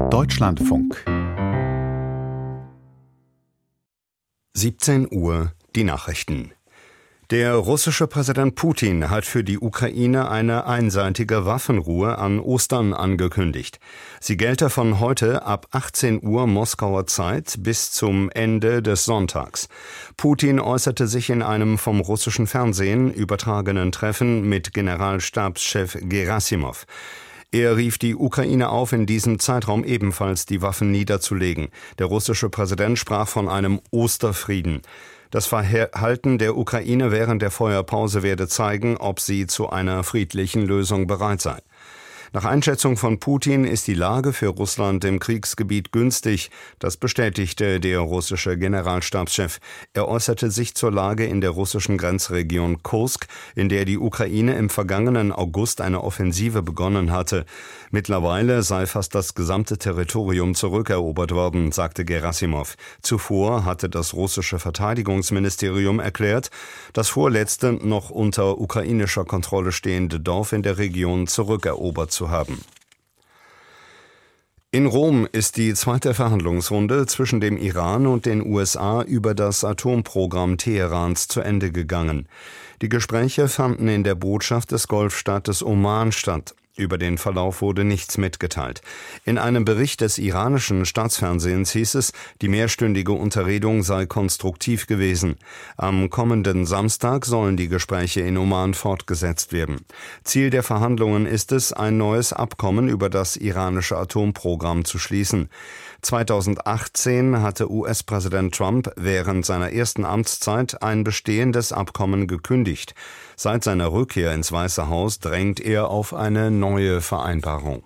Deutschlandfunk. 17 Uhr, die Nachrichten. Der russische Präsident Putin hat für die Ukraine eine einseitige Waffenruhe an Ostern angekündigt. Sie gelte von heute ab 18 Uhr Moskauer Zeit bis zum Ende des Sonntags. Putin äußerte sich in einem vom russischen Fernsehen übertragenen Treffen mit Generalstabschef Gerasimov. Er rief die Ukraine auf, in diesem Zeitraum ebenfalls die Waffen niederzulegen. Der russische Präsident sprach von einem Osterfrieden. Das Verhalten der Ukraine während der Feuerpause werde zeigen, ob sie zu einer friedlichen Lösung bereit sei. Nach Einschätzung von Putin ist die Lage für Russland im Kriegsgebiet günstig. Das bestätigte der russische Generalstabschef. Er äußerte sich zur Lage in der russischen Grenzregion Kursk, in der die Ukraine im vergangenen August eine Offensive begonnen hatte. Mittlerweile sei fast das gesamte Territorium zurückerobert worden, sagte Gerasimov. Zuvor hatte das russische Verteidigungsministerium erklärt, das vorletzte noch unter ukrainischer Kontrolle stehende Dorf in der Region zurückerobert zu haben. In Rom ist die zweite Verhandlungsrunde zwischen dem Iran und den USA über das Atomprogramm Teherans zu Ende gegangen. Die Gespräche fanden in der Botschaft des Golfstaates Oman statt. Über den Verlauf wurde nichts mitgeteilt. In einem Bericht des iranischen Staatsfernsehens hieß es, die mehrstündige Unterredung sei konstruktiv gewesen. Am kommenden Samstag sollen die Gespräche in Oman fortgesetzt werden. Ziel der Verhandlungen ist es, ein neues Abkommen über das iranische Atomprogramm zu schließen. 2018 hatte US-Präsident Trump während seiner ersten Amtszeit ein bestehendes Abkommen gekündigt. Seit seiner Rückkehr ins Weiße Haus drängt er auf eine neue Vereinbarung.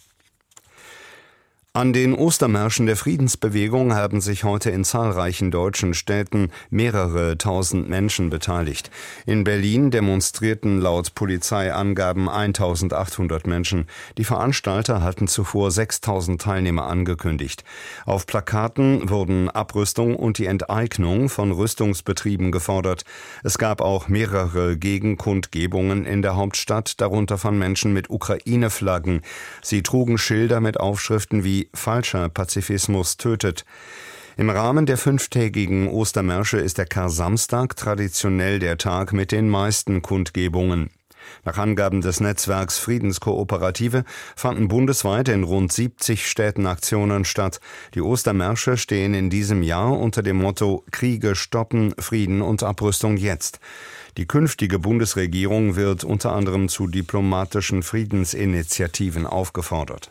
An den Ostermärschen der Friedensbewegung haben sich heute in zahlreichen deutschen Städten mehrere tausend Menschen beteiligt. In Berlin demonstrierten laut Polizeiangaben 1800 Menschen. Die Veranstalter hatten zuvor 6000 Teilnehmer angekündigt. Auf Plakaten wurden Abrüstung und die Enteignung von Rüstungsbetrieben gefordert. Es gab auch mehrere Gegenkundgebungen in der Hauptstadt, darunter von Menschen mit Ukraine-Flaggen. Sie trugen Schilder mit Aufschriften wie „Falscher Pazifismus tötet“. Im Rahmen der 5-tägigen Ostermärsche ist der Kar-Samstag traditionell der Tag mit den meisten Kundgebungen. Nach Angaben des Netzwerks Friedenskooperative fanden bundesweit in rund 70 Städten Aktionen statt. Die Ostermärsche stehen in diesem Jahr unter dem Motto „Kriege stoppen, Frieden und Abrüstung jetzt“. Die künftige Bundesregierung wird unter anderem zu diplomatischen Friedensinitiativen aufgefordert.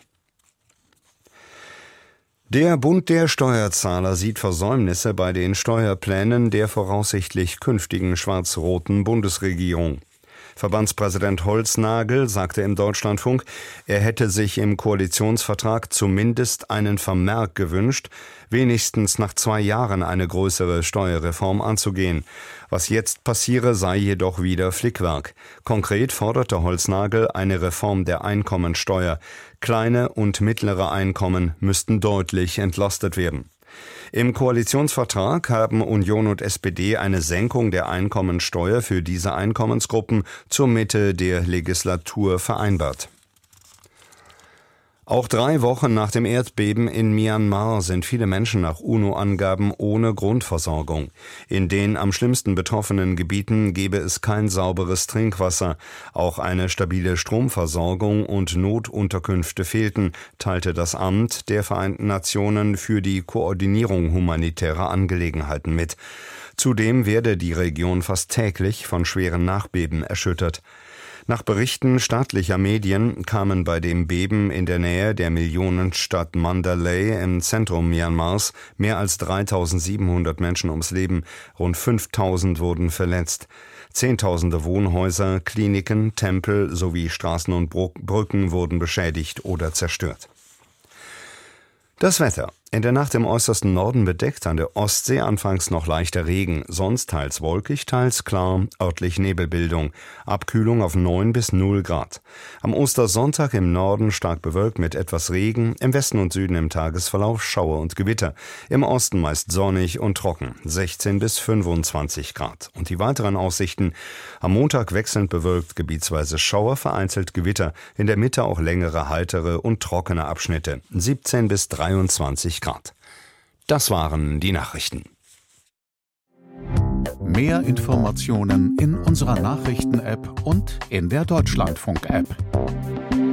Der Bund der Steuerzahler sieht Versäumnisse bei den Steuerplänen der voraussichtlich künftigen schwarz-roten Bundesregierung. Verbandspräsident Holznagel sagte im Deutschlandfunk, er hätte sich im Koalitionsvertrag zumindest einen Vermerk gewünscht, wenigstens nach 2 Jahren eine größere Steuerreform anzugehen. Was jetzt passiere, sei jedoch wieder Flickwerk. Konkret forderte Holznagel eine Reform der Einkommensteuer. Kleine und mittlere Einkommen müssten deutlich entlastet werden. Im Koalitionsvertrag haben Union und SPD eine Senkung der Einkommensteuer für diese Einkommensgruppen zur Mitte der Legislatur vereinbart. Auch 3 Wochen nach dem Erdbeben in Myanmar sind viele Menschen nach UNO-Angaben ohne Grundversorgung. In den am schlimmsten betroffenen Gebieten gebe es kein sauberes Trinkwasser. Auch eine stabile Stromversorgung und Notunterkünfte fehlten, teilte das Amt der Vereinten Nationen für die Koordinierung humanitärer Angelegenheiten mit. Zudem werde die Region fast täglich von schweren Nachbeben erschüttert. Nach Berichten staatlicher Medien kamen bei dem Beben in der Nähe der Millionenstadt Mandalay im Zentrum Myanmars mehr als 3.700 Menschen ums Leben, rund 5.000 wurden verletzt. Zehntausende Wohnhäuser, Kliniken, Tempel sowie Straßen und Brücken wurden beschädigt oder zerstört. Das Wetter. In der Nacht im äußersten Norden bedeckt, an der Ostsee anfangs noch leichter Regen, sonst teils wolkig, teils klar, örtlich Nebelbildung. Abkühlung auf 9 bis 0 Grad. Am Ostersonntag im Norden stark bewölkt mit etwas Regen, im Westen und Süden im Tagesverlauf Schauer und Gewitter. Im Osten meist sonnig und trocken, 16 bis 25 Grad. Und die weiteren Aussichten: am Montag wechselnd bewölkt, gebietsweise Schauer, vereinzelt Gewitter, in der Mitte auch längere, heitere und trockene Abschnitte, 17 bis 23 Grad. Das waren die Nachrichten. Mehr Informationen in unserer Nachrichten-App und in der Deutschlandfunk-App.